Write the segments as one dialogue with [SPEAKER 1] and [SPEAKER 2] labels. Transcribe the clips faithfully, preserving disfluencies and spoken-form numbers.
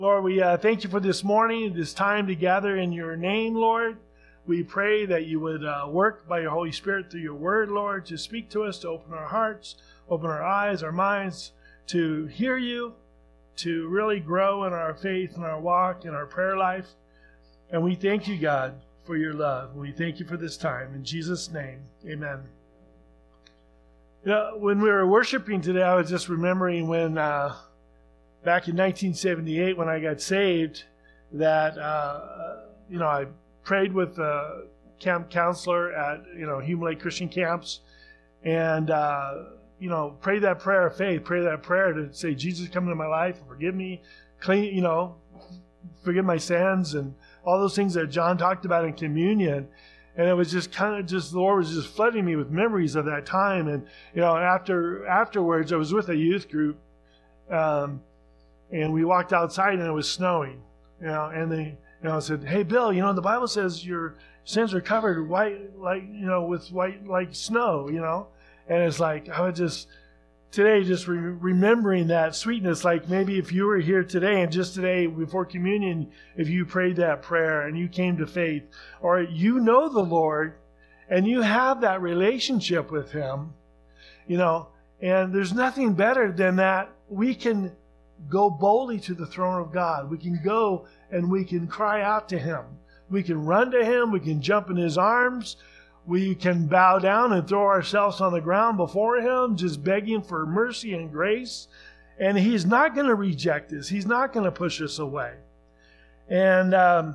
[SPEAKER 1] Lord, we uh, thank you for this morning, this time to gather in your name, Lord. We pray that you would uh, work by your Holy Spirit through your word, Lord, to speak to us, to open our hearts, open our eyes, our minds, to hear you, to really grow in our faith and our walk and our prayer life. And we thank you, God, for your love. We thank you for this time. In Jesus' name, amen. You know, when we were worshiping today, I was just remembering when uh, back in nineteen seventy-eight, when I got saved, that, uh, you know, I prayed with a camp counselor at, you know, Hume Lake Christian Camps, and, uh, you know, pray that prayer of faith, pray that prayer to say, Jesus, come into my life, forgive me, clean, you know, forgive my sins, and all those things that John talked about in communion. And it was just kind of just, the Lord was just flooding me with memories of that time. And, you know, after afterwards, I was with a youth group, um, and we walked outside and it was snowing, you know, and they, you know, said, hey, Bill, you know, the Bible says your sins are covered white, like, you know, with white, like snow, you know. And it's like, I would just, today, just re- remembering that sweetness, like maybe if you were here today and just today before communion, if you prayed that prayer and you came to faith, or you know the Lord and you have that relationship with him, you know, and there's nothing better than that we can go boldly to the throne of God. We can go and we can cry out to him. We can run to him. We can jump in his arms. We can bow down and throw ourselves on the ground before him, just begging for mercy and grace. And he's not going to reject us. He's not going to push us away. And, um,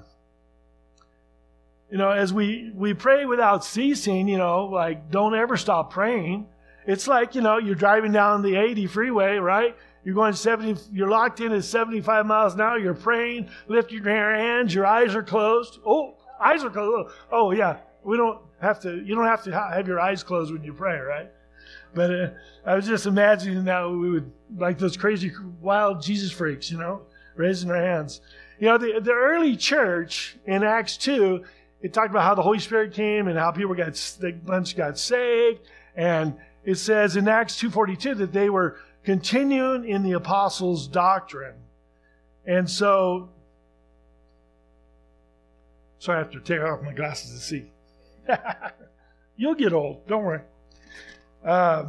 [SPEAKER 1] you know, as we, we pray without ceasing, you know, like don't ever stop praying. It's like, you know, you're driving down the eighty freeway, right? You're going seventy, you're locked in at seventy-five miles an hour. You're praying, lifting your hands, your eyes are closed. Oh, eyes are closed. Oh, yeah. We don't have to, you don't have to have your eyes closed when you pray, right? But uh, I was just imagining that we would, like those crazy, wild Jesus freaks, you know, raising their hands. You know, the, the early church in Acts two, it talked about how the Holy Spirit came and how people got, the bunch got saved. And it says in Acts two forty-two that they were continuing in the apostles' doctrine. And so, so I have to take off my glasses to see. You'll get old, don't worry. Um,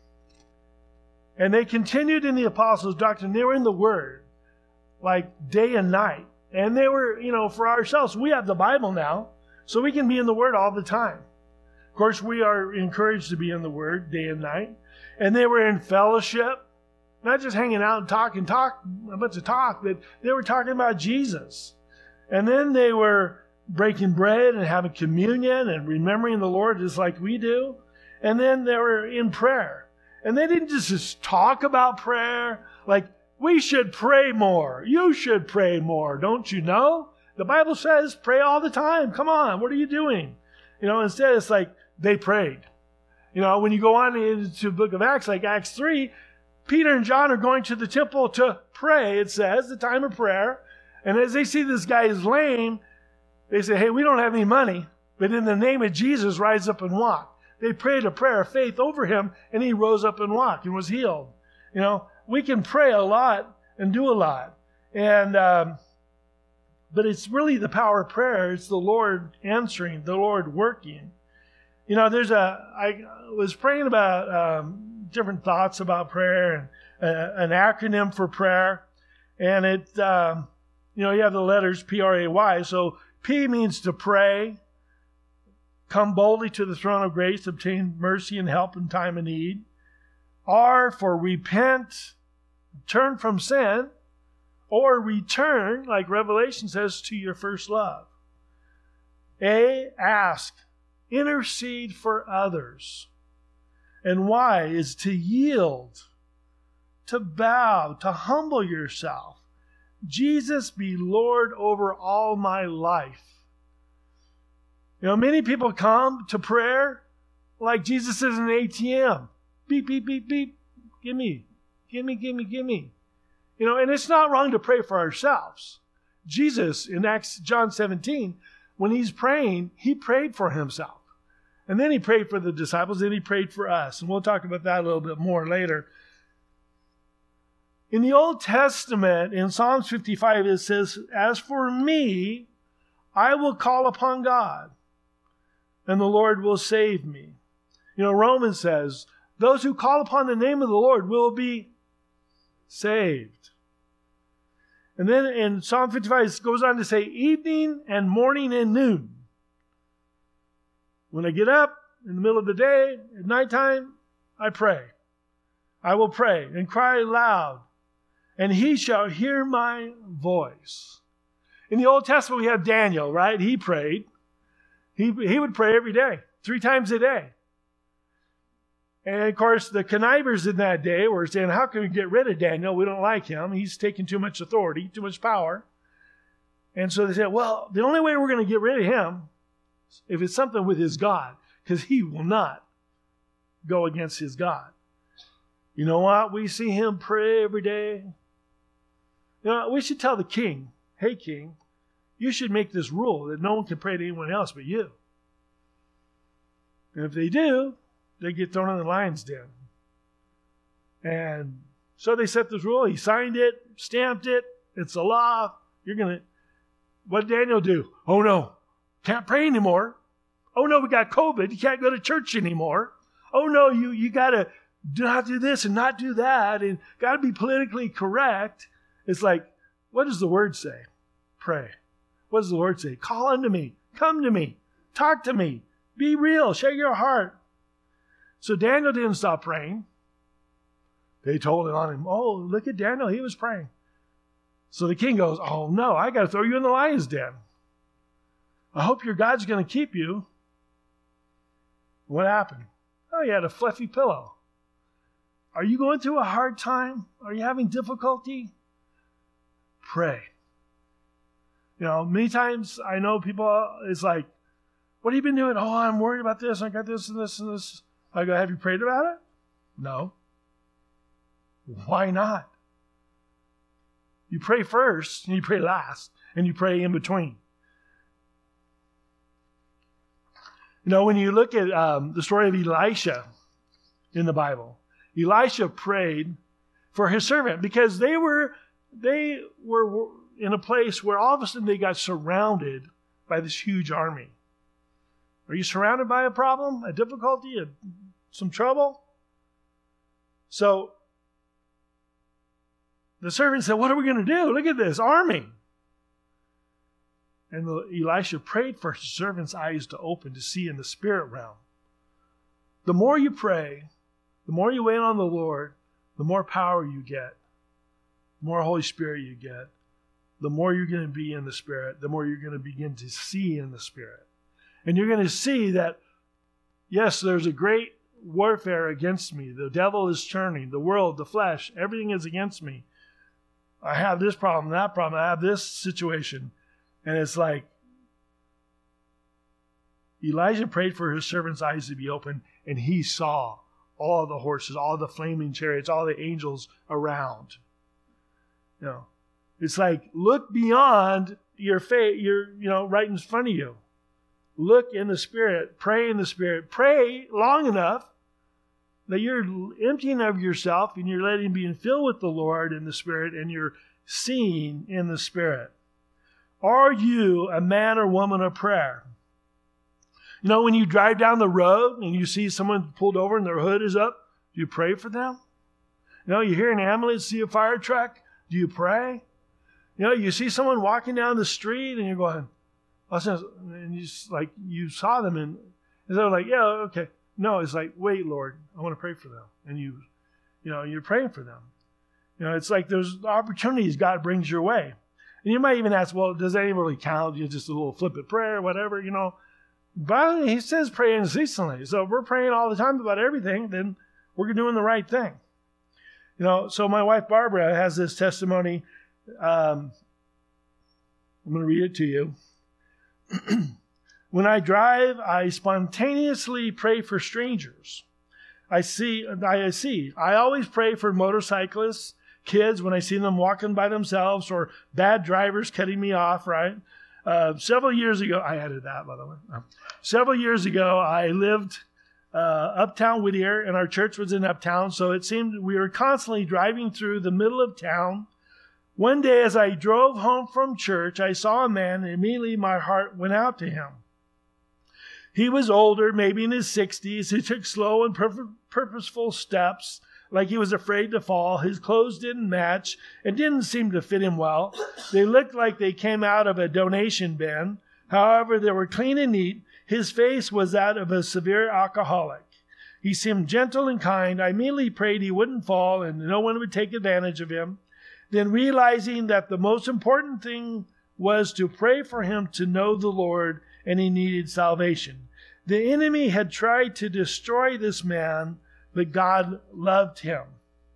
[SPEAKER 1] and they continued in the apostles' doctrine. They were in the Word, like day and night. And they were, you know, for ourselves, we have the Bible now, so we can be in the Word all the time. Of course, we are encouraged to be in the Word day and night. And they were in fellowship, not just hanging out and talking, talk, a bunch of talk, but they were talking about Jesus. And then they were breaking bread and having communion and remembering the Lord just like we do. And then they were in prayer. And they didn't just, just talk about prayer, like, we should pray more. You should pray more. Don't you know? The Bible says pray all the time. Come on, what are you doing? You know, instead it's like they prayed. You know, when you go on into the book of Acts, like Acts three, Peter and John are going to the temple to pray, it says, the time of prayer. And as they see this guy is lame, they say, hey, we don't have any money, but in the name of Jesus, rise up and walk. They prayed a prayer of faith over him, and he rose up and walked and was healed. You know, we can pray a lot and do a lot. And, um, but it's really the power of prayer. It's the Lord answering, the Lord working. You know, there's a, I was praying about um, different thoughts about prayer and uh, an acronym for prayer. And it, um, you know, you have the letters P R A Y. So P means to pray, come boldly to the throne of grace, obtain mercy and help in time of need. R for repent, turn from sin, or return, like Revelation says, to your first love. A, ask, intercede for others. And Y is to yield, to bow, to humble yourself. Jesus be Lord over all my life. You know, many people come to prayer like Jesus is an A T M. Beep, beep, beep, beep. Give me, give me, give me, give me. You know, and it's not wrong to pray for ourselves. Jesus, in Acts John seventeen, when he's praying, he prayed for himself. And then he prayed for the disciples, then he prayed for us. And we'll talk about that a little bit more later. In the Old Testament, in Psalms fifty-five, it says, as for me, I will call upon God, and the Lord will save me. You know, Romans says, those who call upon the name of the Lord will be saved. And then in Psalm fifty-five, it goes on to say, evening and morning and noon. When I get up in the middle of the day, at nighttime, I pray. I will pray and cry loud, and he shall hear my voice. In the Old Testament, we have Daniel, right? He prayed. He, he would pray every day, three times a day. And of course, the connivers in that day were saying, how can we get rid of Daniel? We don't like him. He's taking too much authority, too much power. And so they said, well, the only way we're going to get rid of him is if it's something with his God, because he will not go against his God. You know what? We see him pray every day. You know, we should tell the king, hey, king, you should make this rule that no one can pray to anyone else but you. And if they do, they get thrown in the lion's den. And so they set this rule. He signed it, stamped it. It's a law. You're going to... What did Daniel do? Oh, no. Can't pray anymore. Oh, no, we got COVID. You can't go to church anymore. Oh, no, you, you got to do not do this and not do that and got to be politically correct. It's like, what does the word say? Pray. What does the Lord say? Call unto me. Come to me. Talk to me. Be real. Share your heart. So Daniel didn't stop praying. They told it on him. Oh, look at Daniel. He was praying. So the king goes, oh, no, I got to throw you in the lion's den. I hope your God's going to keep you. What happened? Oh, you had a fluffy pillow. Are you going through a hard time? Are you having difficulty? Pray. You know, many times I know people, it's like, what have you been doing? Oh, I'm worried about this. I got this and this and this. I go, have you prayed about it? No. Why not? You pray first, and you pray last, and you pray in between. You know, when you look at um, the story of Elisha in the Bible, Elisha prayed for his servant because they were they were in a place where all of a sudden they got surrounded by this huge army. Are you surrounded by a problem, a difficulty, a, some trouble? So the servant said, what are we going to do? Look at this army. And the, Elisha prayed for his servant's eyes to open to see in the spirit realm. The more you pray, the more you wait on the Lord, the more power you get, the more Holy Spirit you get, the more you're going to be in the Spirit, the more you're going to begin to see in the Spirit. And you're going to see that, yes, there's a great warfare against me. The devil is turning, the world, the flesh, everything is against me. I have this problem, that problem, I have this situation. And it's like, Elijah prayed for his servant's eyes to be open, and he saw all the horses, all the flaming chariots, all the angels around. You know, it's like, look beyond your faith, your, you know, right in front of you. Look in the Spirit, pray in the Spirit, pray long enough that you're emptying of yourself and you're letting being filled with the Lord in the Spirit, and you're seeing in the Spirit. Are you a man or woman of prayer? You know, when you drive down the road and you see someone pulled over and their hood is up, do you pray for them? You know, you hear an ambulance, see a fire truck, do you pray? You know, you see someone walking down the street and you're going, and you just, like, you saw them and, and they're like, yeah, okay. No, it's like, wait, Lord, I want to pray for them. And you, you know, you're praying for them. You know, it's like there's opportunities God brings your way. And you might even ask, well, does that even really count? You just a little flippant prayer, whatever, you know. But he says pray unceasingly. So if we're praying all the time about everything, then we're doing the right thing. You know, so my wife Barbara has this testimony. Um, I'm going to read it to you. When I drive, I spontaneously pray for strangers. I see, I see. I always pray for motorcyclists, kids when I see them walking by themselves, or bad drivers cutting me off, right? Uh, several years ago, I added that, by the way. Uh, several years ago, I lived uh, uptown Whittier, and our church was in uptown, so it seemed we were constantly driving through the middle of town. One day as I drove home from church, I saw a man, and immediately my heart went out to him. He was older, maybe in his sixties. He took slow and pur- purposeful steps, like he was afraid to fall. His clothes didn't match and didn't seem to fit him well. They looked like they came out of a donation bin. However, they were clean and neat. His face was that of a severe alcoholic. He seemed gentle and kind. I immediately prayed he wouldn't fall and no one would take advantage of him. Then, realizing that the most important thing was to pray for him to know the Lord and he needed salvation. The enemy had tried to destroy this man, but God loved him.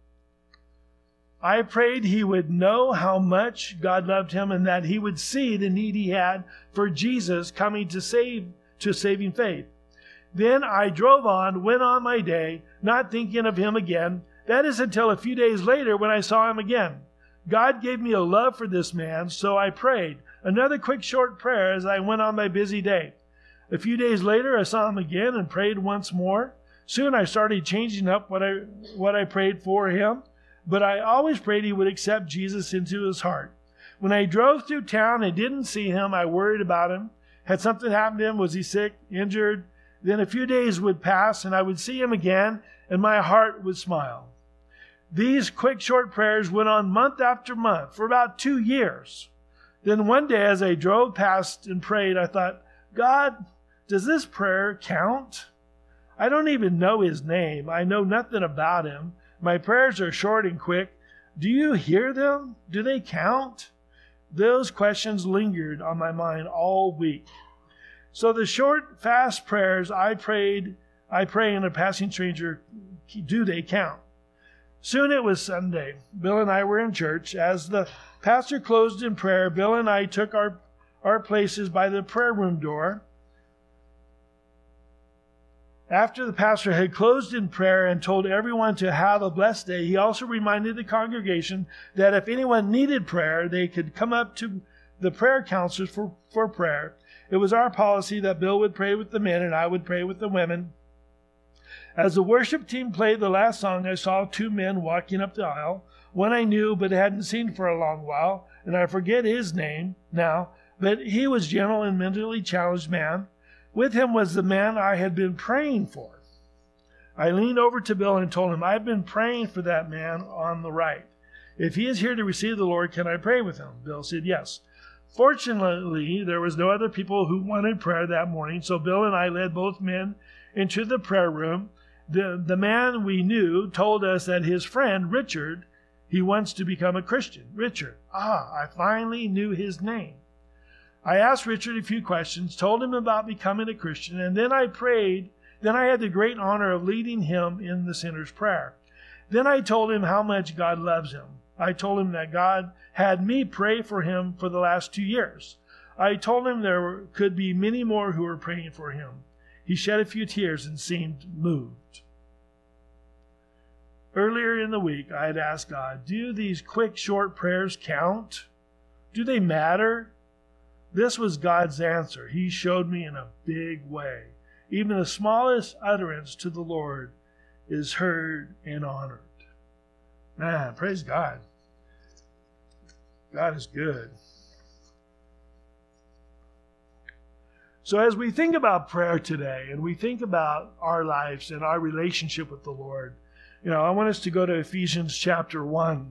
[SPEAKER 1] I prayed he would know how much God loved him and that he would see the need he had for Jesus coming to save, to saving faith. Then I drove on, went on my day, not thinking of him again. That is until a few days later when I saw him again. God gave me a love for this man, so I prayed. Another quick short prayer as I went on my busy day. A few days later, I saw him again and prayed once more. Soon I started changing up what I what I prayed for him, but I always prayed he would accept Jesus into his heart. When I drove through town and didn't see him, I worried about him. Had something happened to him? Was he sick, injured? Then a few days would pass and I would see him again and my heart would smile. These quick short prayers went on month after month for about two years. Then one day as I drove past and prayed, I thought, God, does this prayer count? I don't even know his name. I know nothing about him. My prayers are short and quick. Do you hear them? Do they count? Those questions lingered on my mind all week. So the short, fast prayers I prayed, I pray in a passing stranger, do they count? Soon it was Sunday. Bill and I were in church. As the pastor closed in prayer, Bill and I took our, our places by the prayer room door. After the pastor had closed in prayer and told everyone to have a blessed day, he also reminded the congregation that if anyone needed prayer, they could come up to the prayer counselors for, for prayer. It was our policy that Bill would pray with the men and I would pray with the women. As the worship team played the last song, I saw two men walking up the aisle. One I knew but hadn't seen for a long while, and I forget his name now, but he was a gentle and mentally challenged man. With him was the man I had been praying for. I leaned over to Bill and told him, I've been praying for that man on the right. If he is here to receive the Lord, can I pray with him? Bill said yes. Fortunately, there was no other people who wanted prayer that morning, so Bill and I led both men into the prayer room. The, the man we knew told us that his friend, Richard, he wants to become a Christian. Richard. Ah, I finally knew his name. I asked Richard a few questions, told him about becoming a Christian, and then I prayed. Then I had the great honor of leading him in the sinner's prayer. Then I told him how much God loves him. I told him that God had me pray for him for the last two years. I told him there could be many more who were praying for him. He shed a few tears and seemed moved. Earlier in the week, I had asked God, do these quick, short prayers count? Do they matter? This was God's answer. He showed me in a big way. Even the smallest utterance to the Lord is heard and honored. Man, praise God. God is good. So as we think about prayer today and we think about our lives and our relationship with the Lord, you know, I want us to go to Ephesians chapter one.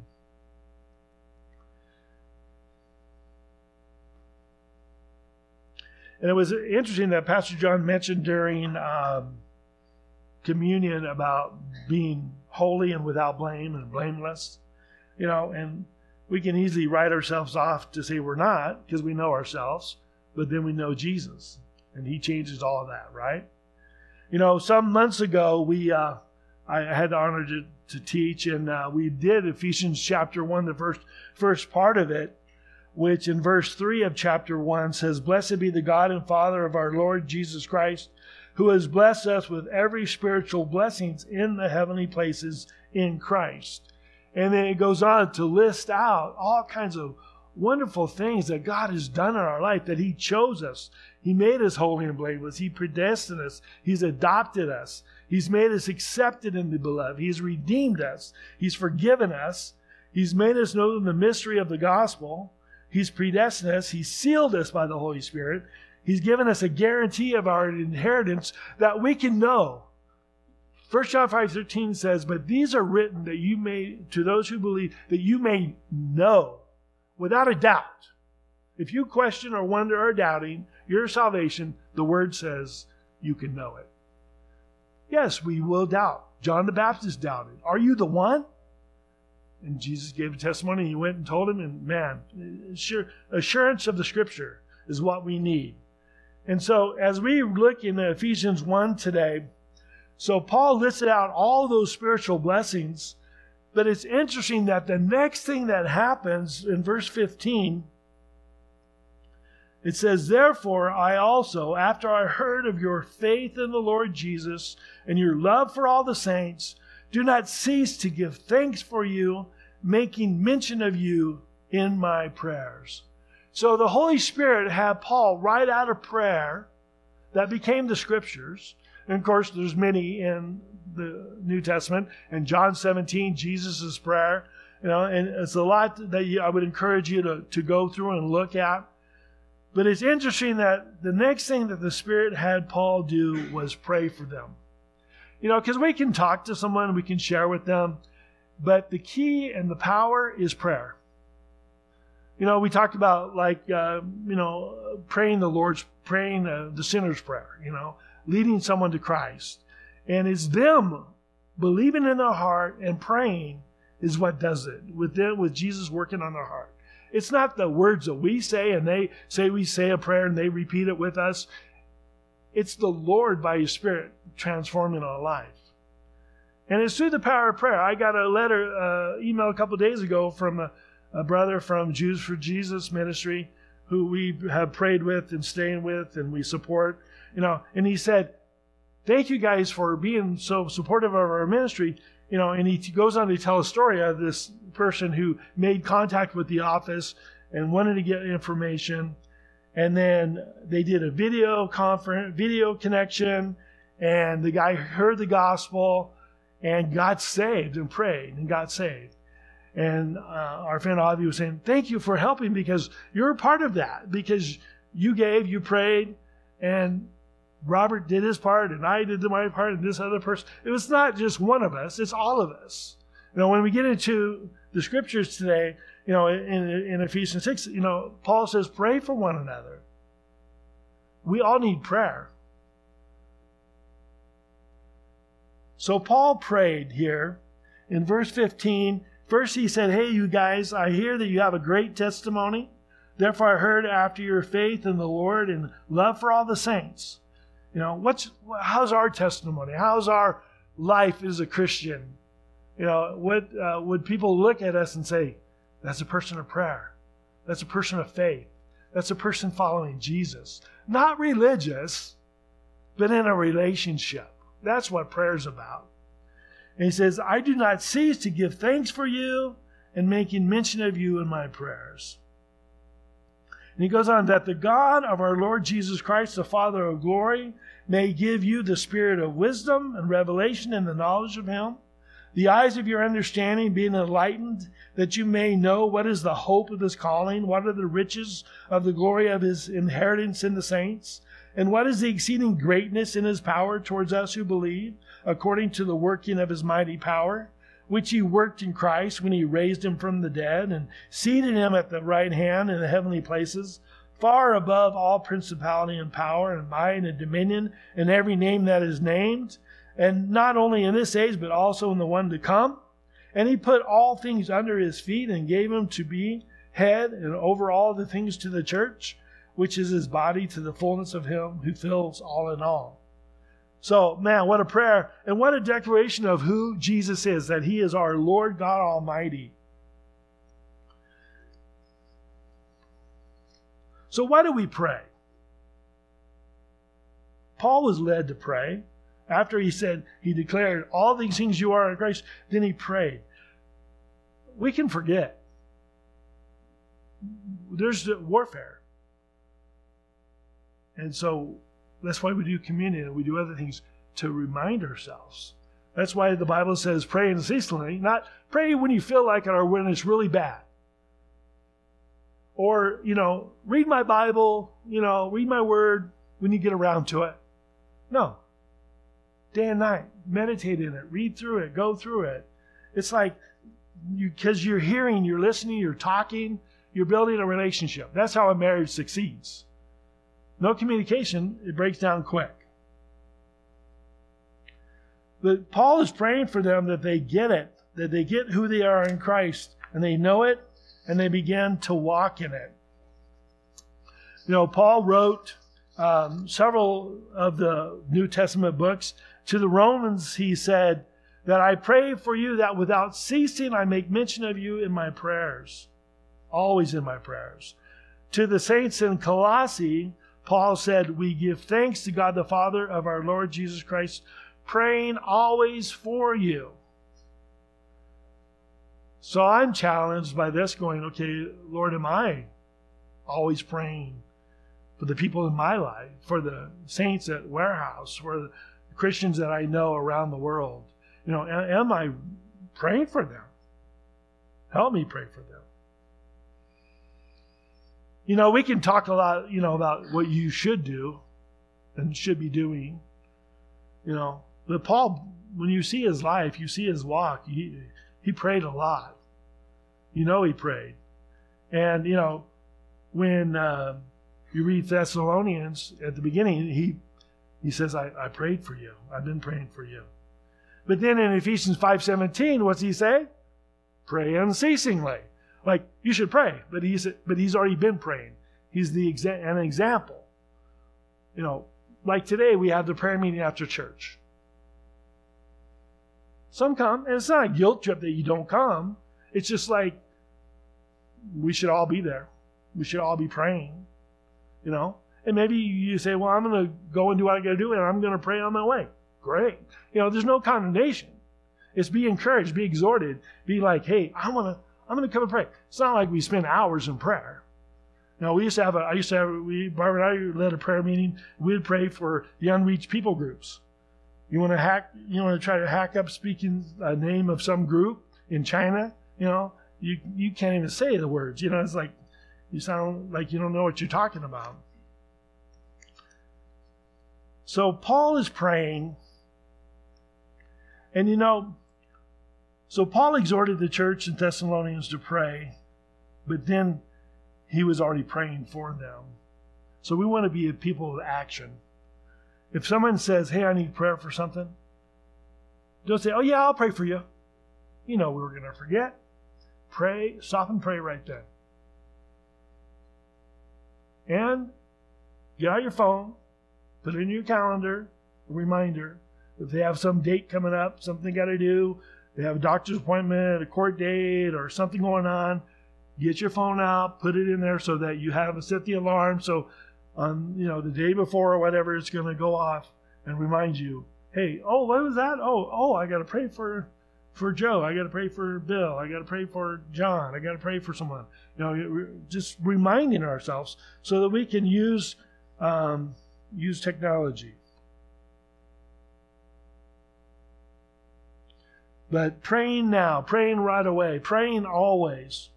[SPEAKER 1] And it was interesting that Pastor John mentioned during um, communion about being holy and without blame and blameless. You know, and we can easily write ourselves off to say we're not because we know ourselves, but then we know Jesus. And he changes all of that, right? You know, some months ago, we uh, I had the honor to, to teach, and uh, we did Ephesians chapter one, the first, first part of it, which in verse three of chapter one says, Blessed be the God and Father of our Lord Jesus Christ, who has blessed us with every spiritual blessings in the heavenly places in Christ. And then it goes on to list out all kinds of wonderful things that God has done in our life, that He chose us. He made us holy and blameless. He predestined us. He's adopted us. He's made us accepted in the beloved. He's redeemed us. He's forgiven us. He's made us know the mystery of the gospel. He's predestined us. He's sealed us by the Holy Spirit. He's given us a guarantee of our inheritance that we can know. First John five thirteen says, but these are written that you may, to those who believe, that you may know without a doubt. If you question or wonder or doubting your salvation, the Word says you can know it. Yes, we will doubt. John the Baptist doubted. Are you the one? And Jesus gave a testimony. He went and told him, and man, assurance of the Scripture is what we need. And so as we look in Ephesians one today, so Paul listed out all those spiritual blessings, but it's interesting that the next thing that happens in verse fifteen, it says, therefore I also, after I heard of your faith in the Lord Jesus and your love for all the saints, do not cease to give thanks for you, making mention of you in my prayers. So the Holy Spirit had Paul write out a prayer that became the Scriptures. And of course, there's many in the New Testament. And John seventeen, Jesus' prayer. You know, and it's a lot that you, I would encourage you to, to go through and look at. But it's interesting that the next thing that the Spirit had Paul do was pray for them. You know, because we can talk to someone, we can share with them, but the key and the power is prayer. You know, we talked about like, uh, you know, praying the Lord's, praying uh, the sinner's prayer, you know, leading someone to Christ. And it's them believing in their heart and praying is what does it, with them, with Jesus working on their heart. It's not the words that we say and they say we say a prayer and they repeat it with us. It's the Lord by His Spirit transforming our life. And it's through the power of prayer. I got a letter, uh, email a couple of days ago from a, a brother from Jews for Jesus ministry who we have prayed with and staying with and we support. You know, and he said, thank you guys for being so supportive of our ministry. You know, and he goes on to tell a story of this person who made contact with the office and wanted to get information. And then they did a video conference, video connection, and the guy heard the gospel and got saved and prayed and got saved. And uh, our friend Avi was saying, thank you for helping because you're a part of that. Because you gave, you prayed, and Robert did his part, and I did my part, and this other person. It was not just one of us, it's all of us. You know, when we get into the Scriptures today, you know, in, in Ephesians six, you know, Paul says, pray for one another. We all need prayer. So Paul prayed here in verse fifteen. First he said, hey, you guys, I hear that you have a great testimony. Therefore I heard after your faith in the Lord and love for all the saints. You know, what's how's our testimony? How's our life as a Christian? You know, what uh, would people look at us and say, that's a person of prayer. That's a person of faith. That's a person following Jesus. Not religious, but in a relationship. That's what prayer is about. And he says, I do not cease to give thanks for you and making mention of you in my prayers. And he goes on, that the God of our Lord Jesus Christ, the Father of glory, may give you the spirit of wisdom and revelation in the knowledge of Him, the eyes of your understanding being enlightened, that you may know what is the hope of His calling, what are the riches of the glory of His inheritance in the saints, and what is the exceeding greatness in His power towards us who believe, according to the working of His mighty power, which He worked in Christ when He raised Him from the dead and seated Him at the right hand in the heavenly places, far above all principality and power and might and dominion and every name that is named, and not only in this age but also in the one to come. And He put all things under His feet and gave Him to be head and over all the things to the church, which is His body, to the fullness of Him who fills all in all. So, man, what a prayer and what a declaration of who Jesus is, that He is our Lord God Almighty. So why do we pray? Paul was led to pray. After he said, he declared all these things you are in Christ, then he prayed. We can forget. there's warfare. And so that's why we do communion and we do other things to remind ourselves. That's why the Bible says pray unceasingly, not pray when you feel like it or when it's really bad. Or, you know, read my Bible, you know, read my word when you get around to it. No. Day and night, meditate in it, read through it, go through it. It's like, you because you're hearing, you're listening, you're talking, you're building a relationship. That's how a marriage succeeds. No communication, it breaks down quick. But Paul is praying for them that they get it, that they get who they are in Christ, and they know it, and they begin to walk in it. You know, Paul wrote um, several of the New Testament books. To the Romans, he said, that I pray for you that without ceasing I make mention of you in my prayers. Always in my prayers. To the saints in Colossae, Paul said, we give thanks to God the Father of our Lord Jesus Christ, praying always for you. So I'm challenged by this going, okay, Lord, am I always praying for the people in my life, for the saints at Warehouse, for the Christians that I know around the world? You know, am I praying for them? Help me pray for them. You know, we can talk a lot, you know, about what you should do and should be doing, you know. But Paul, when you see his life, you see his walk, he, he prayed a lot. You know he prayed. And, you know, when uh, you read Thessalonians at the beginning, he he says, I, I prayed for you. I've been praying for you. But then in Ephesians five seventeen, what's he say? Pray unceasingly. Like, you should pray, but he's but he's already been praying. He's the exa- an example. You know, like today we have the prayer meeting after church. Some come, and it's not a guilt trip that you don't come. It's just like we should all be there. We should all be praying, you know. And maybe you say, well, I'm going to go and do what I got to do, and I'm going to pray on my way. Great. You know, there's no condemnation. It's be encouraged, be exhorted, be like, hey, I want to, I'm going to come and pray. It's not like we spend hours in prayer. You know, we used to have a, I used to have, we, Barbara and I led a prayer meeting. We'd pray for the unreached people groups. You want to hack, you want to try to hack up speaking a name of some group in China, you know, you, you can't even say the words. You know, it's like, you sound like you don't know what you're talking about. So Paul is praying. And you know, so Paul exhorted the church in Thessalonians to pray, but then he was already praying for them. So we want to be a people of action. If someone says, hey, I need prayer for something, don't say, oh yeah, I'll pray for you. You know we were going to forget. Pray, stop and pray right then. And get out your phone, put it in your calendar, a reminder. If they have some date coming up, something got to do, they have a doctor's appointment, a court date, or something going on, get your phone out, put it in there so that you have set the alarm. So on, you know, the day before or whatever, it's going to go off and remind you, hey, oh, what was that? Oh, oh, I got to pray for for Joe. I got to pray for Bill. I got to pray for John. I got to pray for someone. You know, just reminding ourselves so that we can use um, use technology. But praying now, praying right away, praying always.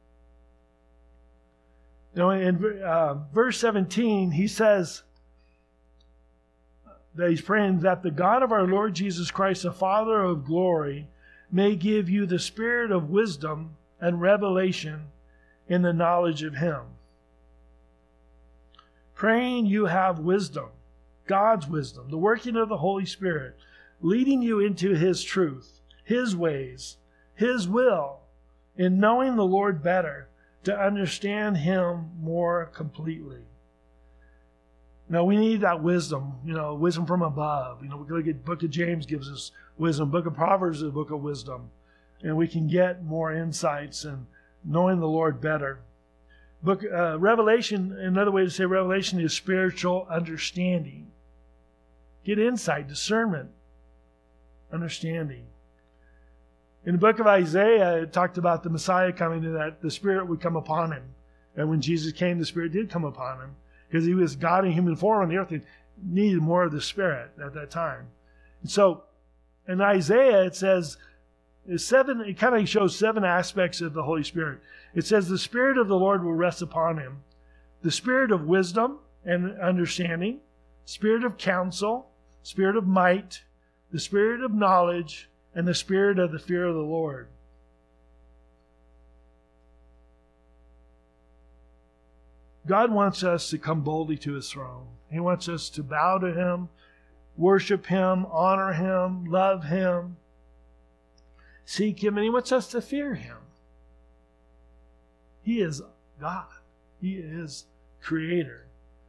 [SPEAKER 1] You know, in uh, verse seventeen, he says that he's praying that the God of our Lord Jesus Christ, the Father of glory, may give you the spirit of wisdom and revelation in the knowledge of him. Praying you have wisdom, God's wisdom, the working of the Holy Spirit, leading you into his truth, his ways, his will, in knowing the Lord better, to understand him more completely. Now we need that wisdom, you know, wisdom from above. You know, we can look at Book of James gives us wisdom. Book of Proverbs is a book of wisdom. And we can get more insights and knowing the Lord better. Book uh, Revelation, another way to say revelation is spiritual understanding. Get insight, discernment, understanding. In the book of Isaiah, it talked about the Messiah coming and that the Spirit would come upon him. And when Jesus came, the Spirit did come upon him because he was God in human form on the earth and needed more of the Spirit at that time. And so in Isaiah, it says, seven. It kind of shows seven aspects of the Holy Spirit. It says the Spirit of the Lord will rest upon him. The Spirit of wisdom and understanding, Spirit of counsel, Spirit of might, the Spirit of knowledge, and the Spirit of the fear of the Lord. God wants us to come boldly to his throne. He wants us to bow to him, worship him, honor him, love him, seek him, and he wants us to fear him. He is God. He is Creator.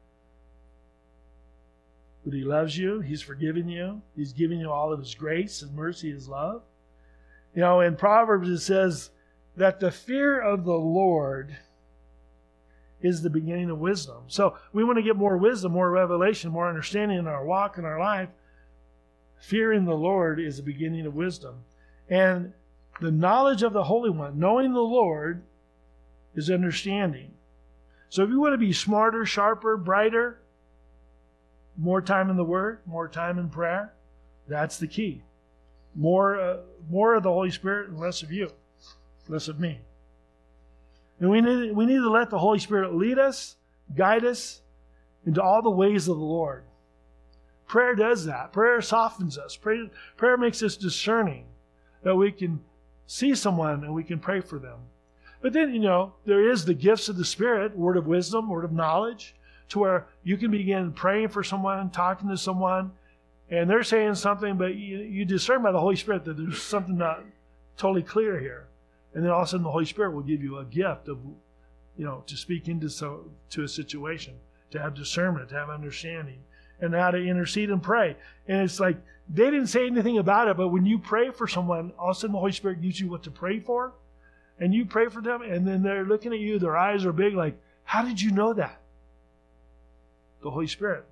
[SPEAKER 1] But he loves you. He's forgiven you. He's given you all of his grace, his mercy, his love. You know, in Proverbs it says that the fear of the Lord is the beginning of wisdom. So we want to get more wisdom, more revelation, more understanding in our walk, in our life. Fearing the Lord is the beginning of wisdom. And the knowledge of the Holy One, knowing the Lord, is understanding. So if you want to be smarter, sharper, brighter, more time in the Word, more time in prayer, that's the key. More, uh, more of the Holy Spirit and less of you, less of me. And we need, we need to let the Holy Spirit lead us, guide us into all the ways of the Lord. Prayer does that. Prayer softens us. Prayer, prayer makes us discerning that we can see someone and we can pray for them. But then, you know, there is the gifts of the Spirit, word of wisdom, word of knowledge, to where you can begin praying for someone, talking to someone, and they're saying something, but you, you discern by the Holy Spirit that there's something not totally clear here. And then all of a sudden the Holy Spirit will give you a gift of, you know, to speak into so, to a situation, to have discernment, to have understanding, and how to intercede and pray. And it's like, they didn't say anything about it, but when you pray for someone, all of a sudden the Holy Spirit gives you what to pray for, and you pray for them, and then they're looking at you, their eyes are big, like, how did you know that? The Holy Spirit.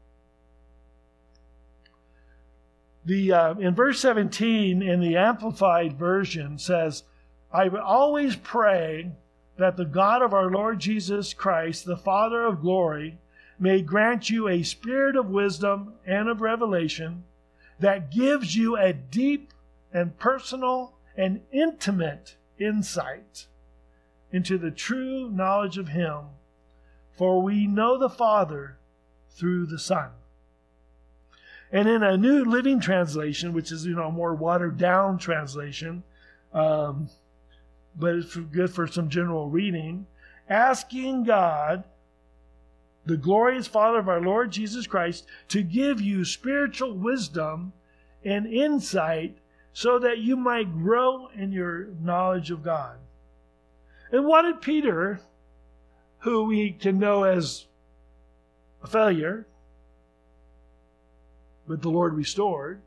[SPEAKER 1] The uh, in verse seventeen in the Amplified Version says, I always pray that the God of our Lord Jesus Christ, the Father of glory, may grant you a spirit of wisdom and of revelation that gives you a deep and personal and intimate insight into the true knowledge of Him. For we know the Father through the Son. And in a New Living Translation, which is, you know, a more watered down translation, um, but it's good for some general reading, asking God, the glorious Father of our Lord Jesus Christ, to give you spiritual wisdom and insight so that you might grow in your knowledge of God. And what did Peter, who we can know as a failure, but the Lord restored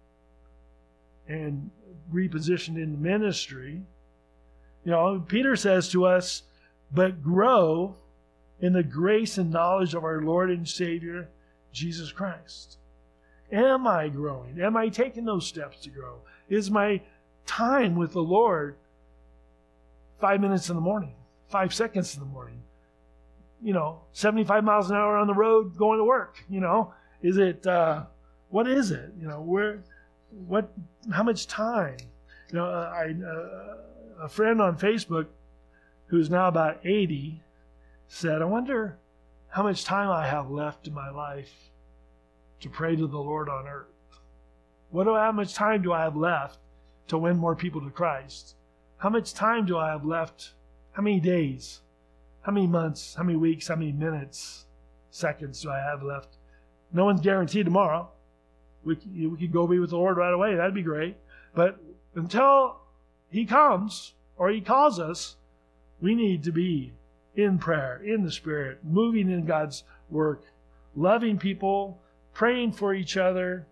[SPEAKER 1] and repositioned in ministry, you know, Peter says to us, but grow in the grace and knowledge of our Lord and Savior, Jesus Christ. Am I growing? Am I taking those steps to grow? Is my time with the Lord five minutes in the morning, five seconds in the morning? You know, seventy-five miles an hour on the road going to work, you know? Is it, uh, what is it? You know, where, what, how much time? You know, uh, I, uh, a friend on Facebook who's now about eighty said, I wonder how much time I have left in my life to pray to the Lord on earth. What do I, how much time do I have left to win more people to Christ? How much time do I have left? How many days? How many months? How many weeks? How many minutes? Seconds do I have left? No one's guaranteed tomorrow. We, we could go be with the Lord right away. That'd be great. But until He comes or He calls us, we need to be in prayer, in the Spirit, moving in God's work, loving people, praying for each other,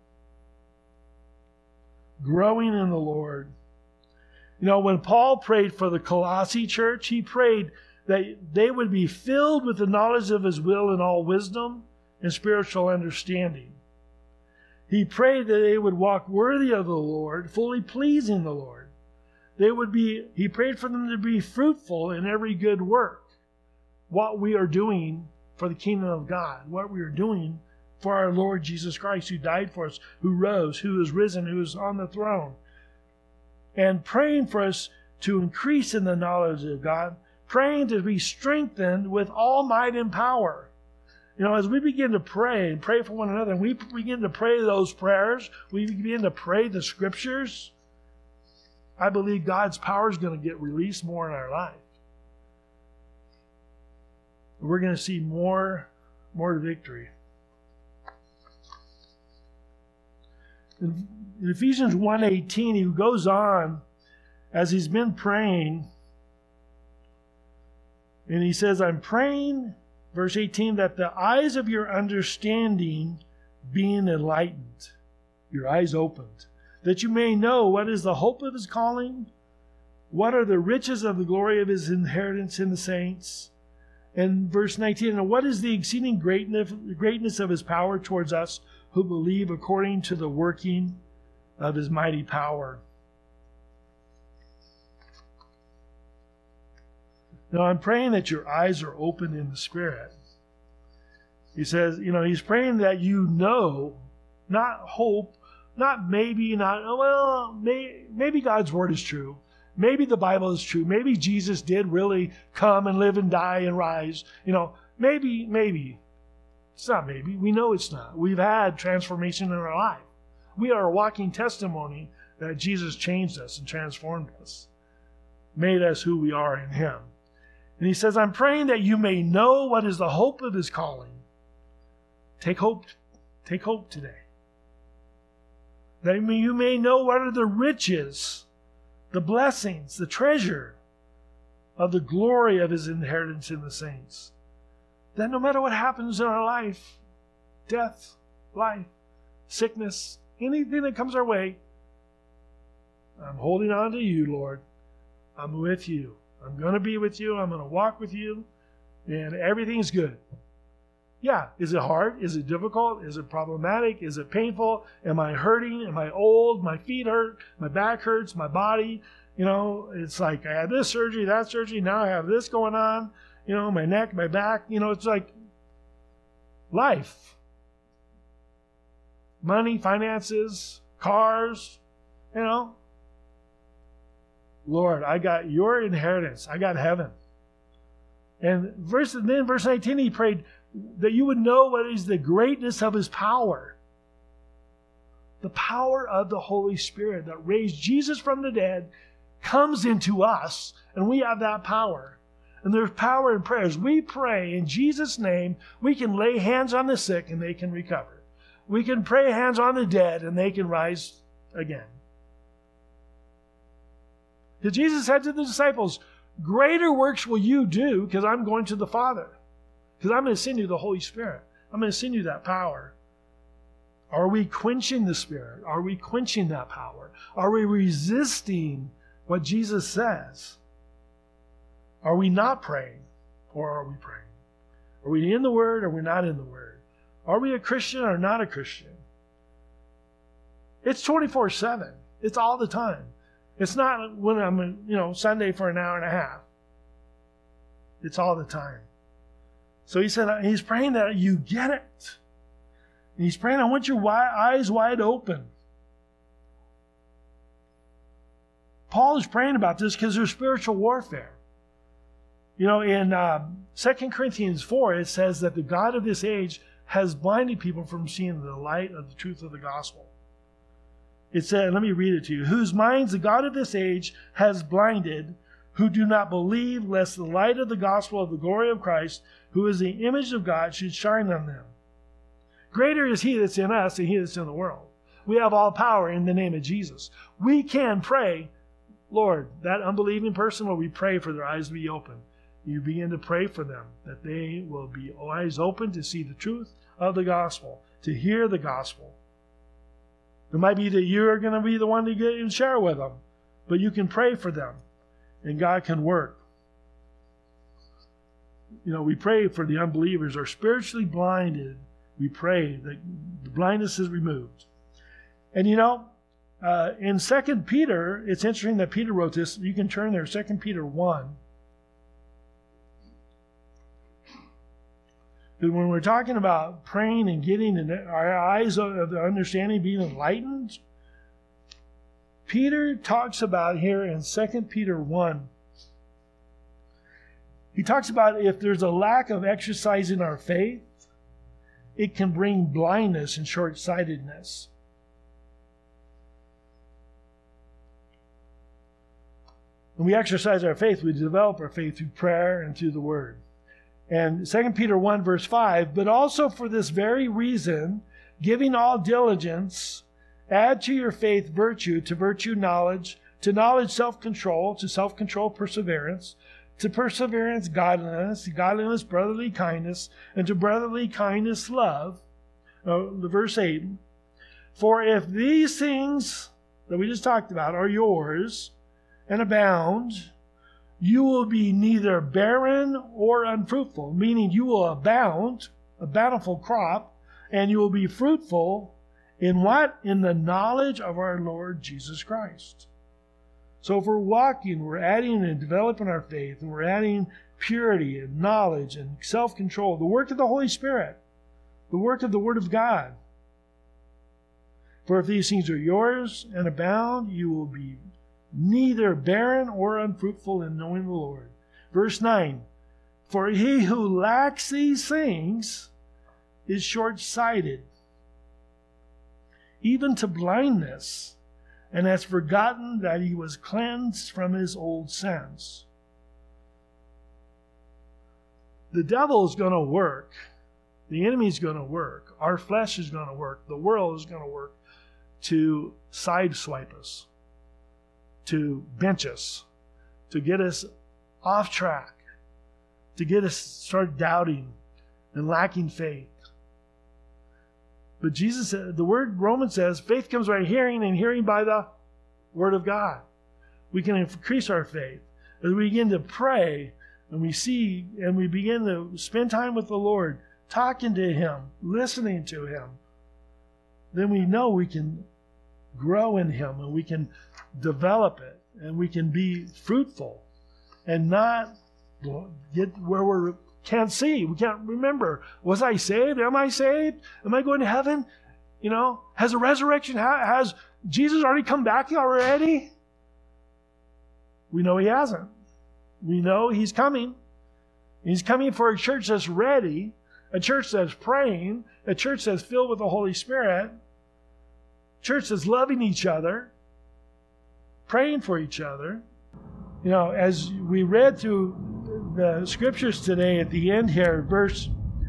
[SPEAKER 1] growing in the Lord. You know, when Paul prayed for the Colossae church, he prayed that they would be filled with the knowledge of His will in all wisdom and spiritual understanding. He prayed that they would walk worthy of the Lord, fully pleasing the Lord. They would be, he prayed for them to be fruitful in every good work. what we are doing for the kingdom of God, what we are doing for our Lord Jesus Christ, who died for us, who rose, who is risen, who is on the throne. And praying for us to increase in the knowledge of God, praying to be strengthened with all might and power. You know, as we begin to pray and pray for one another, and we begin to pray those prayers, we begin to pray the scriptures, I believe God's power is going to get released more in our life. We're going to see more, more victory. In Ephesians one eighteen, he goes on as he's been praying, and he says, I'm praying, verse eighteen, that the eyes of your understanding being enlightened, your eyes opened, that you may know what is the hope of his calling, what are the riches of the glory of his inheritance in the saints. And verse nineteen, and what is the exceeding greatness, greatness of his power towards us who believe according to the working of his mighty power. Now I'm praying that your eyes are open in the Spirit. He says, you know, he's praying that you know, not hope, not maybe, not, well, may, maybe God's word is true. Maybe the Bible is true. Maybe Jesus did really come and live and die and rise. You know, maybe, maybe. It's not maybe. We know it's not. We've had transformation in our life. We are a walking testimony that Jesus changed us and transformed us, made us who we are in him. And he says, I'm praying that you may know what is the hope of his calling. Take hope. Take hope today. That you may know what are the riches, the blessings, the treasure of the glory of his inheritance in the saints. That no matter what happens in our life, death, life, sickness, anything that comes our way, I'm holding on to you, Lord. I'm with you. I'm going to be with you. I'm going to walk with you. And everything's good. Yeah, is it hard? Is it difficult? Is it problematic? Is it painful? Am I hurting? Am I old? My feet hurt. My back hurts. My body. You know, it's like I had this surgery, that surgery. Now I have this going on. You know, my neck, my back. You know, it's like life. Money, finances, cars, you know. Lord, I got your inheritance. I got heaven. And verse, and then verse nineteen, he prayed that you would know what is the greatness of his power. The power of the Holy Spirit that raised Jesus from the dead comes into us, and we have that power. And there's power in prayers. We pray in Jesus' name. We can lay hands on the sick and they can recover. We can pray hands on the dead and they can rise again. Because Jesus said to the disciples, greater works will you do because I'm going to the Father. Because I'm going to send you the Holy Spirit. I'm going to send you that power. Are we quenching the Spirit? Are we quenching that power? Are we resisting what Jesus says? Are we not praying? Or are we praying? Are we in the Word or are we not in the Word? Are we a Christian or not a Christian? It's twenty-four seven. It's all the time. It's not when I'm, you know, Sunday for an hour and a half. It's all the time. So he said, he's praying that you get it. And he's praying, I want your eyes wide open. Paul is praying about this because there's spiritual warfare. You know, in uh, Second Corinthians four, it says that the God of this age has blinded people from seeing the light of the truth of the gospel. It said, let me read it to you. Whose minds the God of this age has blinded, who do not believe, lest the light of the gospel of the glory of Christ, who is the image of God, should shine on them. Greater is he that's in us than he that's in the world. We have all power in the name of Jesus. We can pray, Lord, that unbelieving person, Lord, we pray for their eyes to be open. You begin to pray for them, that they will be eyes open to see the truth of the gospel, to hear the gospel. It might be that you're going to be the one to get and share with them, but you can pray for them, and God can work. You know, we pray for the unbelievers are spiritually blinded. We pray that the blindness is removed. And you know, uh, in Second Peter, it's interesting that Peter wrote this. You can turn there, Second Peter one. Because when we're talking about praying and getting our eyes of the understanding being enlightened, Peter talks about here in Second Peter one. He talks about if there's a lack of exercising our faith, it can bring blindness and short-sightedness. When we exercise our faith, we develop our faith through prayer and through the Word. And Second Peter one verse five, but also for this very reason, giving all diligence, add to your faith virtue, to virtue knowledge, to knowledge self-control, to self-control perseverance, to perseverance godliness, to godliness brotherly kindness, and to brotherly kindness love. Uh, verse eight, for if these things that we just talked about are yours and abound, you will be neither barren or unfruitful, meaning you will abound, a bountiful crop, and you will be fruitful in what? In the knowledge of our Lord Jesus Christ. So if we're walking, we're adding and developing our faith, and we're adding purity and knowledge and self-control, the work of the Holy Spirit, the work of the Word of God. For if these things are yours and abound, you will be neither barren or unfruitful in knowing the Lord. Verse nine, for he who lacks these things is short-sighted, even to blindness, and has forgotten that he was cleansed from his old sins. The devil is going to work. The enemy is going to work. Our flesh is going to work. The world is going to work to sideswipe us, to bench us, to get us off track, to get us start doubting and lacking faith. But Jesus said, the word Romans says, faith comes by hearing, and hearing by the Word of God. We can increase our faith as we begin to pray, and we see, and we begin to spend time with the Lord, talking to Him, listening to Him. Then we know we can grow in Him, and we can develop it, and we can be fruitful and not get where we can't see. We can't remember. Was I saved? Am I saved? Am I going to heaven? You know, has the resurrection, has Jesus already come back already? We know He hasn't. We know He's coming. He's coming for a church that's ready, a church that's praying, a church that's filled with the Holy Spirit, a church that's loving each other, praying for each other. You know, as we read through the scriptures today at the end here, verse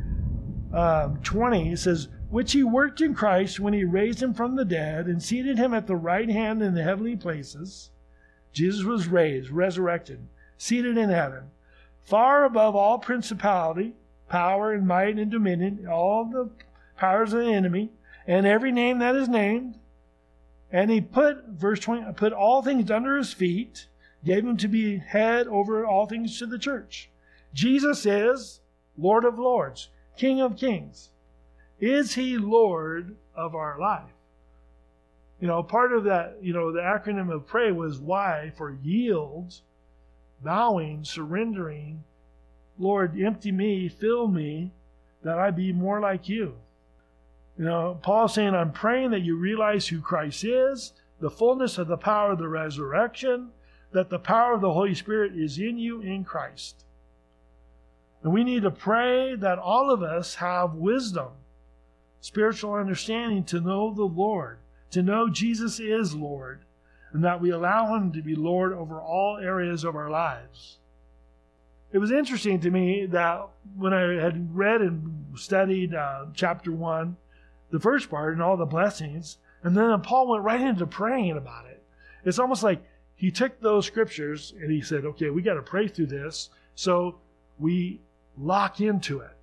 [SPEAKER 1] um, twenty, it says, which He worked in Christ when He raised Him from the dead and seated Him at the right hand in the heavenly places. Jesus was raised, resurrected, seated in heaven, far above all principality, power and might and dominion, all the powers of the enemy, and every name that is named. And He put, verse twenty, put all things under His feet, gave Him to be head over all things to the church. Jesus is Lord of lords, King of kings. Is He Lord of our life? You know, part of that, you know, the acronym of pray was Y for yield, bowing, surrendering. Lord, empty me, fill me, that I be more like You. You know, Paul's saying, I'm praying that you realize who Christ is, the fullness of the power of the resurrection, that the power of the Holy Spirit is in you in Christ. And we need to pray that all of us have wisdom, spiritual understanding to know the Lord, to know Jesus is Lord, and that we allow Him to be Lord over all areas of our lives. It was interesting to me that when I had read and studied uh, chapter one, the first part and all the blessings, and then Paul went right into praying about it. It's almost like he took those scriptures and he said, okay, we got to pray through this, so we lock into it.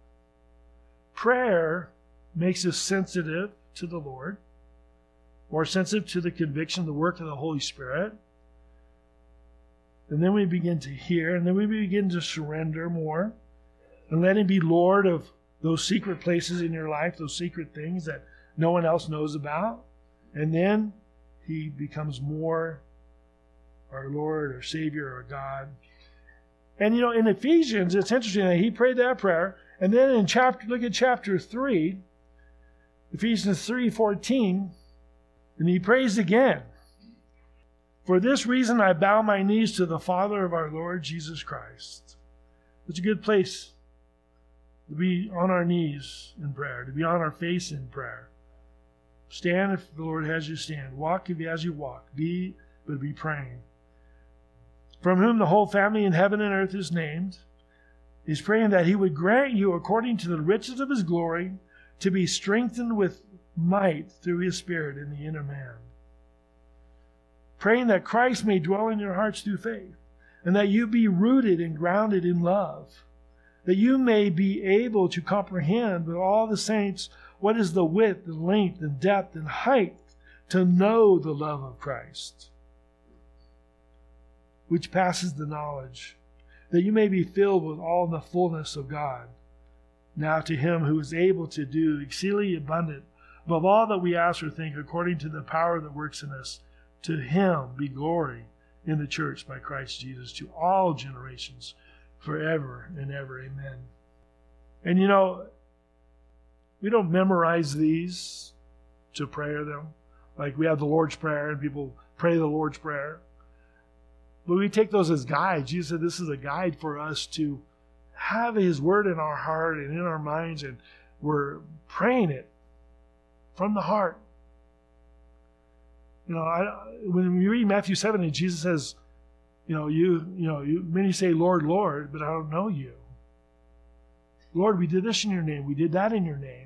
[SPEAKER 1] Prayer makes us sensitive to the Lord, more sensitive to the conviction, the work of the Holy Spirit. And then we begin to hear, and then we begin to surrender more and let Him be Lord of those secret places in your life, those secret things that no one else knows about. And then He becomes more our Lord, our Savior, our God. And you know, in Ephesians, it's interesting that he prayed that prayer, And then in chapter, look at chapter three, Ephesians three fourteen, and he prays again. For this reason I bow my knees to the Father of our Lord Jesus Christ. It's a good place to be on our knees in prayer, to be on our face in prayer. Stand if the Lord has you stand. Walk if he has you walk. Be, but be praying. From whom the whole family in heaven and earth is named. He's praying that he would grant you, according to the riches of his glory, to be strengthened with might through his Spirit in the inner man. Praying that Christ may dwell in your hearts through faith, and that you be rooted and grounded in love, that you may be able to comprehend with all the saints what is the width and length and depth and height, to know the love of Christ, which passes the knowledge, that you may be filled with all the fullness of God. Now to him who is able to do exceedingly abundant above all that we ask or think, according to the power that works in us, to him be glory in the church by Christ Jesus to all generations, forever and ever. Amen. And you know, we don't memorize these to pray them. Like we have the Lord's Prayer and people pray the Lord's Prayer. But we take those as guides. Jesus said this is a guide for us to have his word in our heart and in our minds, and we're praying it from the heart. You know, I, when we read Matthew seven, and Jesus says, you know, you, you know, you, many say, Lord, Lord, but I don't know you. Lord, we did this in your name. We did that in your name.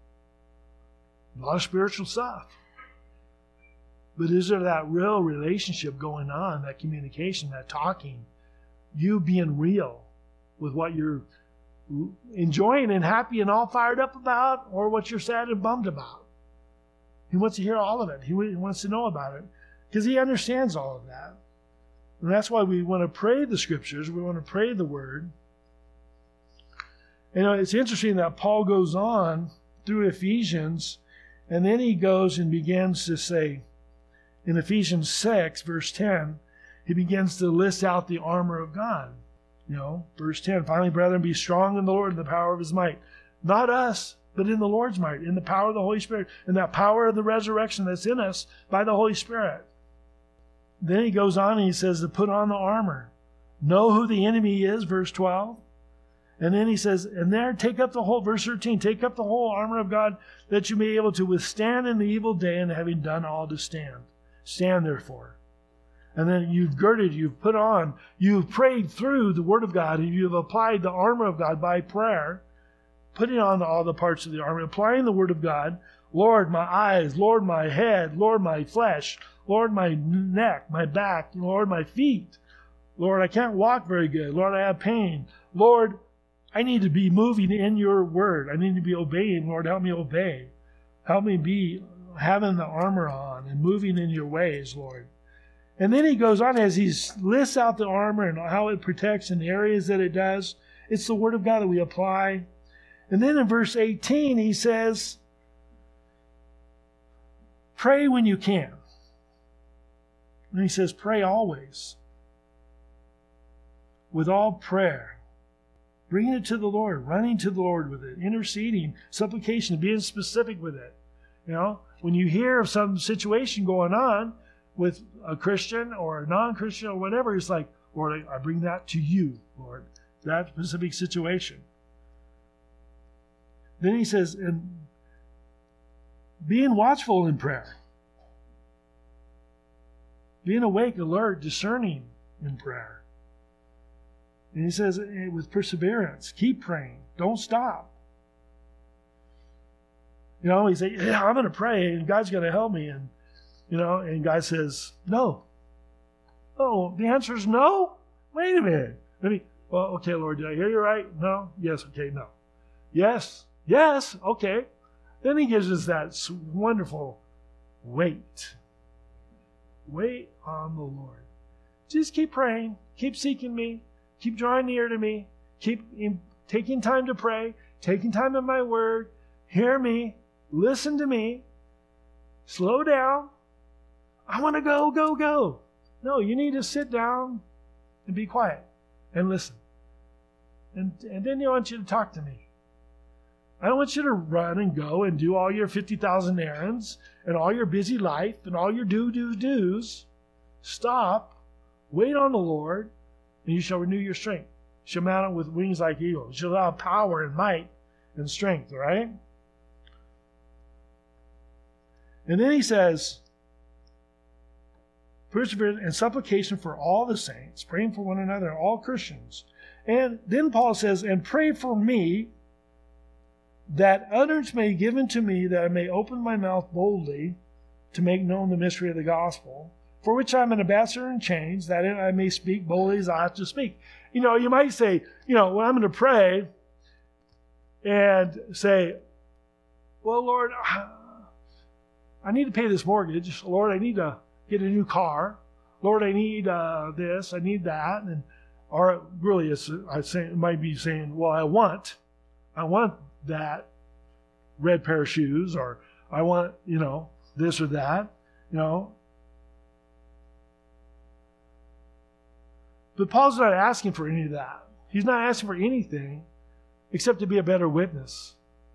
[SPEAKER 1] A lot of spiritual stuff. But is there that real relationship going on, that communication, that talking, you being real with what you're enjoying and happy and all fired up about, or what you're sad and bummed about? He wants to hear all of it. He wants to know about it because he understands all of that. And that's why we want to pray the scriptures. We want to pray the word. You know, it's interesting that Paul goes on through Ephesians, and then he goes and begins to say, in Ephesians six, verse ten, he begins to list out the armor of God. You know, verse ten, finally, brethren, be strong in the Lord and the power of his might. Not us, but in the Lord's might, in the power of the Holy Spirit, in that power of the resurrection that's in us by the Holy Spirit. Then he goes on and he says to put on the armor. Know who the enemy is, verse twelve. And then he says, and there take up the whole, verse thirteen, take up the whole armor of God that you may be able to withstand in the evil day, and having done all to stand. Stand therefore. And then you've girded, you've put on, you've prayed through the word of God, and you've applied the armor of God by prayer, putting on all the parts of the armor, applying the word of God. Lord, my eyes, Lord, my head, Lord, my flesh, Lord, my neck, my back, Lord, my feet. Lord, I can't walk very good. Lord, I have pain. Lord, I need to be moving in your word. I need to be obeying. Lord, help me obey. Help me be having the armor on and moving in your ways, Lord. And then he goes on as he lists out the armor and how it protects in the areas that it does. It's the word of God that we apply. And then in verse eighteen, he says, pray when you can. And he says, pray always. With all prayer. Bringing it to the Lord, running to the Lord with it, interceding, supplication, being specific with it. You know, when you hear of some situation going on with a Christian or a non-Christian or whatever, it's like, Lord, I bring that to you, Lord, that specific situation. Then he says, and being watchful in prayer. Being awake, alert, discerning in prayer. And he says, with perseverance, keep praying. Don't stop. You know, he says, yeah, I'm going to pray, and God's going to help me. And, you know, and God says, no. Oh, the answer is no? Wait a minute. Let me, well, okay, Lord, did I hear you right? No? Yes, okay, no. Yes, yes, okay. Then he gives us that wonderful wait. Wait on the Lord. Just keep praying. Keep seeking me. Keep drawing near to me. Keep in, taking time to pray. Taking time in my word. Hear me. Listen to me. Slow down. I want to go, go, go. No, you need to sit down and be quiet and listen. And, and then I want you to talk to me. I don't want you to run and go and do all your fifty thousand errands and all your busy life and all your do, do, do's. Stop. Wait on the Lord, and you shall renew your strength. You shall mount up with wings like eagles. You shall have power and might and strength, all right? And then he says, perseverance and supplication for all the saints, praying for one another, all Christians. And then Paul says, and pray for me, that utterance may be given to me, that I may open my mouth boldly to make known the mystery of the gospel, for which I am an ambassador in chains, that I may speak boldly as I have to speak. You know, you might say, you know, well, I'm going to pray and say, well, Lord, I need to pay this mortgage. Lord, I need to get a new car. Lord, I need uh, this, I need that. And or really, it's, I say, it might be saying, well, I want, I want that red pair of shoes, or I want, you know, this or that, you know. But Paul's not asking for any of that. He's not asking for anything except to be a better witness,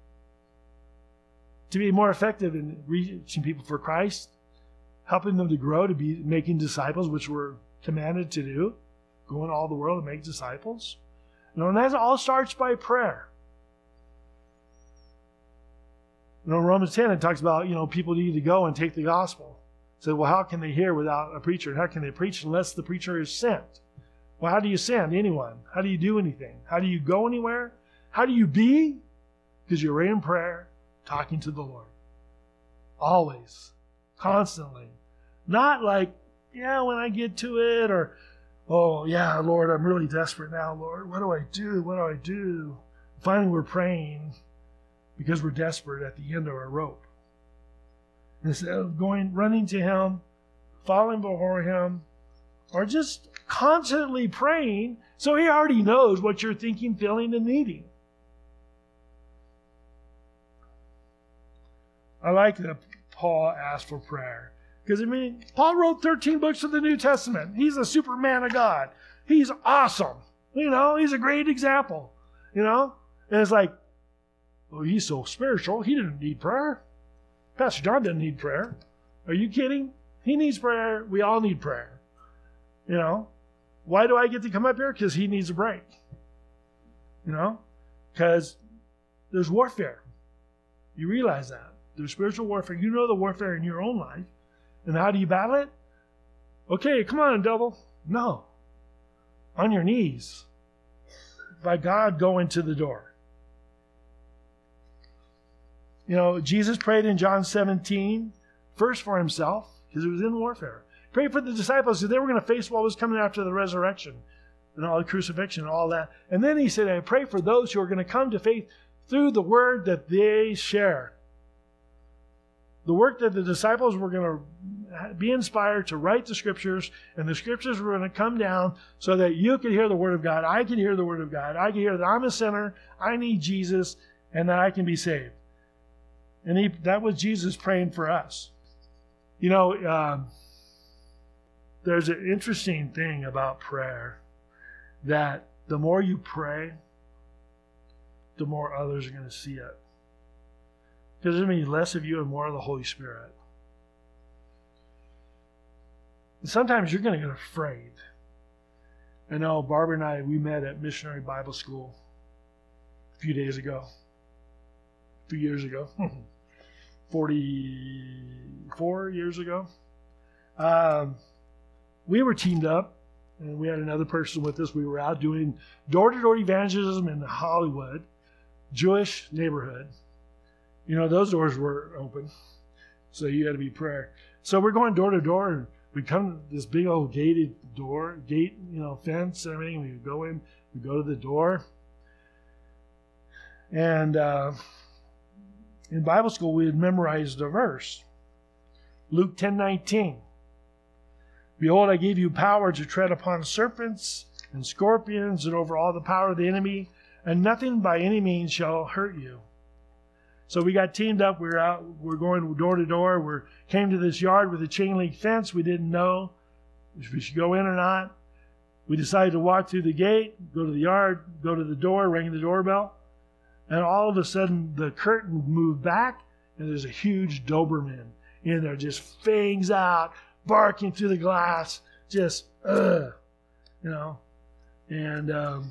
[SPEAKER 1] to be more effective in reaching people for Christ, helping them to grow, to be making disciples, which we're commanded to do, go in all the world and make disciples. You know, and that all starts by prayer. You know, in Romans ten, it talks about, you know, people need to go and take the gospel. So, well, how can they hear without a preacher? And how can they preach unless the preacher is sent? Well, how do you send anyone? How do you do anything? How do you go anywhere? How do you be? Because you're in prayer, talking to the Lord. Always. Constantly. Not like, yeah, when I get to it, or, oh, yeah, Lord, I'm really desperate now, Lord. What do I do? What do I do? Finally, we're praying because we're desperate at the end of our rope. Instead of going, running to Him, falling before Him, or just constantly praying, so He already knows what you're thinking, feeling, and needing. I like that Paul asked for prayer. Because, I mean, Paul wrote thirteen books of the New Testament. He's a superman of God. He's awesome. You know, he's a great example. You know? And it's like, oh, he's so spiritual. He didn't need prayer. Pastor John didn't need prayer. Are you kidding? He needs prayer. We all need prayer. You know? Why do I get to come up here? Because he needs a break. You know? Because there's warfare. You realize that. There's spiritual warfare. You know the warfare in your own life. And how do you battle it? Okay, come on, devil. No. On your knees. By God going to the door. You know, Jesus prayed in John seventeen, first for himself, because he was in warfare. Prayed for the disciples, because they were going to face what was coming after the resurrection and all the crucifixion and all that. And then he said, I pray for those who are going to come to faith through the word that they share. The work that the disciples were going to be inspired to write the scriptures, and the scriptures were going to come down so that you could hear the word of God, I could hear the word of God, I could hear that I'm a sinner, I need Jesus, and that I can be saved. And he, that was Jesus praying for us. You know, um, there's an interesting thing about prayer, that the more you pray, the more others are going to see it. Because it means less of you and more of the Holy Spirit. And sometimes you're going to get afraid. I know Barbara and I, we met at Missionary Bible School a few days ago. A few years ago. forty-four years ago. Um, we were teamed up, and we had another person with us. We were out doing door-to-door evangelism in Hollywood, Jewish neighborhood. You know, those doors were open, so you had to be prayer. So we're going door to door, and we come to this big old gated door, gate, you know, fence and everything. We go in, we go to the door. And uh, in Bible school, we had memorized a verse. Luke ten nineteen. Behold, I gave you power to tread upon serpents and scorpions and over all the power of the enemy, and nothing by any means shall hurt you. So we got teamed up. We were out. We're going door to door. We came to this yard with a chain link fence. We didn't know if we should go in or not. We decided to walk through the gate, go to the yard, go to the door, ring the doorbell. And all of a sudden, the curtain moved back, and there's a huge Doberman in there, just fangs out, barking through the glass, just, ugh, you know, and um,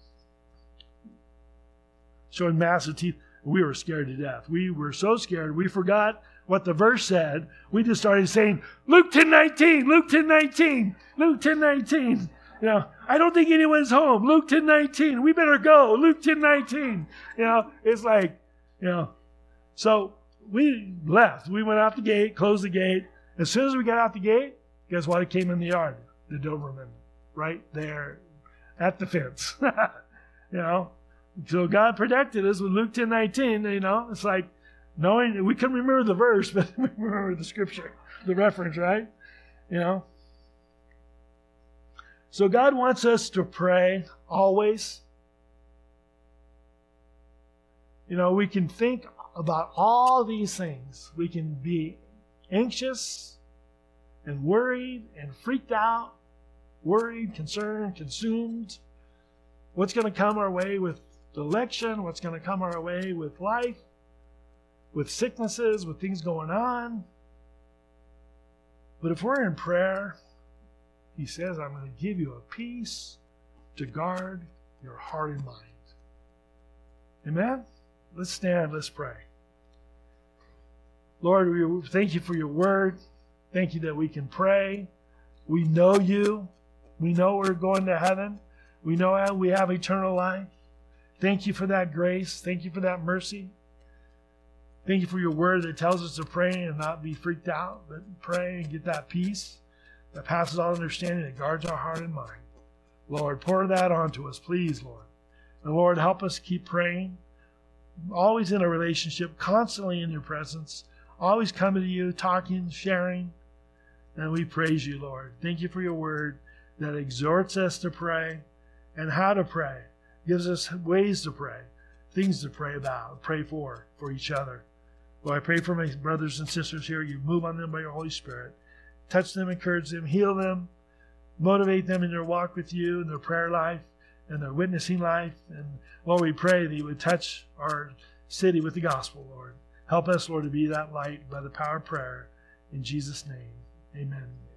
[SPEAKER 1] showing massive teeth. We were scared to death. We were so scared, we forgot what the verse said. We just started saying, Luke ten nineteen, Luke ten nineteen, Luke ten nineteen. You know, I don't think anyone's home. Luke ten nineteen. We better go. Luke ten nineteen. You know, it's like, you know. So we left. We went out the gate, closed the gate. As soon as we got out the gate, guess what? It came in the yard. The Doberman, right there at the fence. You know. So God protected us with Luke ten nineteen. You know, it's like knowing we couldn't remember the verse, but we remember the scripture, the reference, right? You know. So God wants us to pray always. You know, we can think about all these things. We can be anxious and worried and freaked out, worried, concerned, consumed. What's going to come our way with the election? What's going to come our way with life? With sicknesses, with things going on? But if we're in prayer, He says, I'm going to give you a peace to guard your heart and mind. Amen? Let's stand. Let's pray. Lord, we thank you for your word. Thank you that we can pray. We know you. We know we're going to heaven. We know we have eternal life. Thank you for that grace. Thank you for that mercy. Thank you for your word that tells us to pray and not be freaked out, but pray and get that peace that passes all understanding, that guards our heart and mind. Lord, pour that onto us, please, Lord. And Lord, help us keep praying, always in a relationship, constantly in your presence, always coming to you, talking, sharing. And we praise you, Lord. Thank you for your word that exhorts us to pray and how to pray, gives us ways to pray, things to pray about, pray for, for each other. Lord, I pray for my brothers and sisters here. You move on them by your Holy Spirit. Touch them, encourage them, heal them, motivate them in their walk with you, in their prayer life, and their witnessing life. And Lord, we pray that you would touch our city with the gospel, Lord. Help us, Lord, to be that light by the power of prayer. In Jesus' name, amen.